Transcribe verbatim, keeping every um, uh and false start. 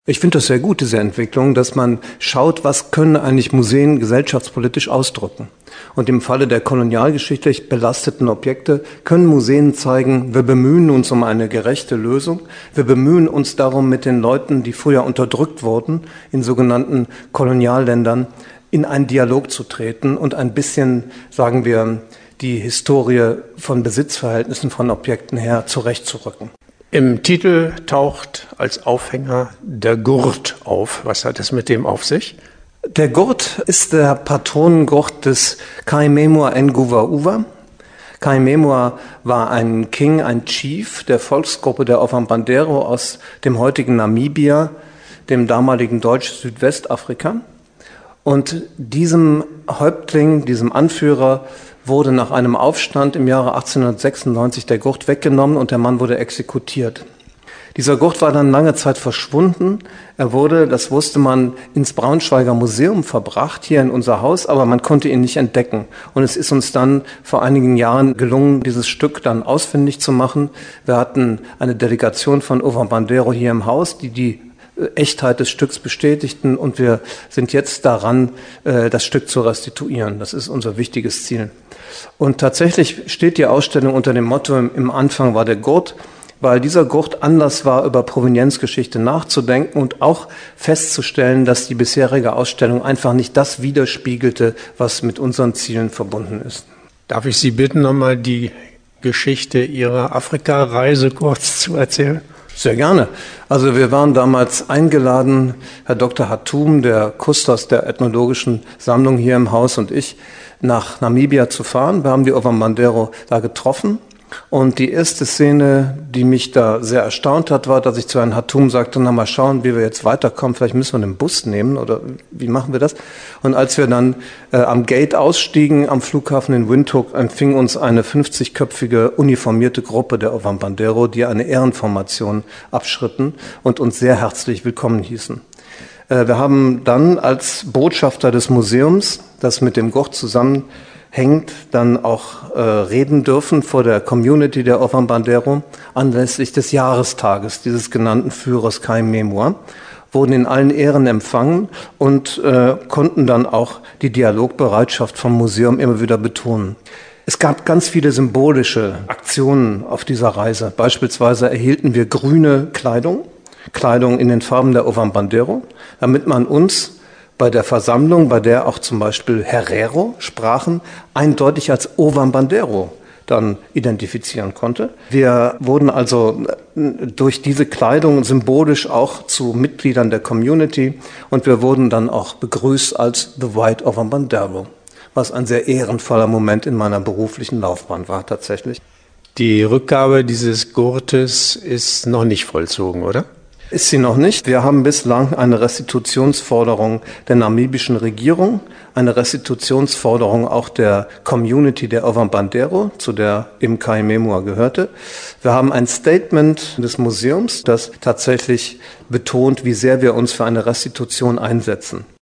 Ich finde das sehr gut, diese Entwicklung, dass man schaut, was können eigentlich Museen gesellschaftspolitisch ausdrücken. Und im Falle der kolonialgeschichtlich belasteten Objekte können Museen zeigen, wir bemühen uns um eine gerechte Lösung. Wir bemühen uns darum, mit den Leuten, die früher unterdrückt wurden, in sogenannten Kolonialländern, in einen Dialog zu treten und ein bisschen, sagen wir, die Historie von Besitzverhältnissen von Objekten her zurechtzurücken. Im Titel taucht als Aufhänger der Gurt auf. Was hat es mit dem auf sich? Der Gurt ist der Patronengurt des Kaimemua Nguva-Uwa. Kaimemua war ein King, ein Chief der Volksgruppe der Ovambandero aus dem heutigen Namibia, dem damaligen Deutsch-Südwestafrika. Und diesem Häuptling, diesem Anführer, wurde nach einem Aufstand im Jahre achtzehnhundertsechsundneunzig der Gurt weggenommen und der Mann wurde exekutiert. Dieser Gurt war dann lange Zeit verschwunden. Er wurde, das wusste man, ins Braunschweiger Museum verbracht, hier in unser Haus, aber man konnte ihn nicht entdecken. Und es ist uns dann vor einigen Jahren gelungen, dieses Stück dann ausfindig zu machen. Wir hatten eine Delegation von Ovambandero hier im Haus, die die Echtheit des Stücks bestätigten, und wir sind jetzt daran, das Stück zu restituieren. Das ist unser wichtiges Ziel. Und tatsächlich steht die Ausstellung unter dem Motto, im Anfang war der Gurt, weil dieser Gurt Anlass war, über Provenienzgeschichte nachzudenken und auch festzustellen, dass die bisherige Ausstellung einfach nicht das widerspiegelte, was mit unseren Zielen verbunden ist. Darf ich Sie bitten, nochmal die Geschichte Ihrer Afrika-Reise kurz zu erzählen? Sehr gerne. Also wir waren damals eingeladen, Herr Doktor Hatum, der Kustos der ethnologischen Sammlung hier im Haus, und ich, nach Namibia zu fahren. Wir haben die Ovambandero da getroffen. Und die erste Szene, die mich da sehr erstaunt hat, war, dass ich zu Herrn Hatum sagte, na mal schauen, wie wir jetzt weiterkommen, vielleicht müssen wir einen Bus nehmen oder wie machen wir das? Und als wir dann äh, am Gate ausstiegen, am Flughafen in Windhoek, empfing uns eine fünfzigköpfige uniformierte Gruppe der Ovambandero, die eine Ehrenformation abschritten und uns sehr herzlich willkommen hießen. Äh, wir haben dann als Botschafter des Museums, das mit dem Gurt zusammen hängt, dann auch äh, reden dürfen vor der Community der Ovambandero anlässlich des Jahrestages dieses genannten Führers Kaimemua, wurden in allen Ehren empfangen und äh, konnten dann auch die Dialogbereitschaft vom Museum immer wieder betonen. Es gab ganz viele symbolische Aktionen auf dieser Reise. Beispielsweise erhielten wir grüne Kleidung, Kleidung in den Farben der Ovambandero, damit man uns bei der Versammlung, bei der auch zum Beispiel Herero sprachen, eindeutig als Ovambandero dann identifizieren konnte. Wir wurden also durch diese Kleidung symbolisch auch zu Mitgliedern der Community und wir wurden dann auch begrüßt als The White Ovambandero, was ein sehr ehrenvoller Moment in meiner beruflichen Laufbahn war tatsächlich. Die Rückgabe dieses Gurtes ist noch nicht vollzogen, oder? Ist sie noch nicht. Wir haben bislang eine Restitutionsforderung der namibischen Regierung, eine Restitutionsforderung auch der Community der Ovambandero, zu der eben Kaimemua gehörte. Wir haben ein Statement des Museums, das tatsächlich betont, wie sehr wir uns für eine Restitution einsetzen.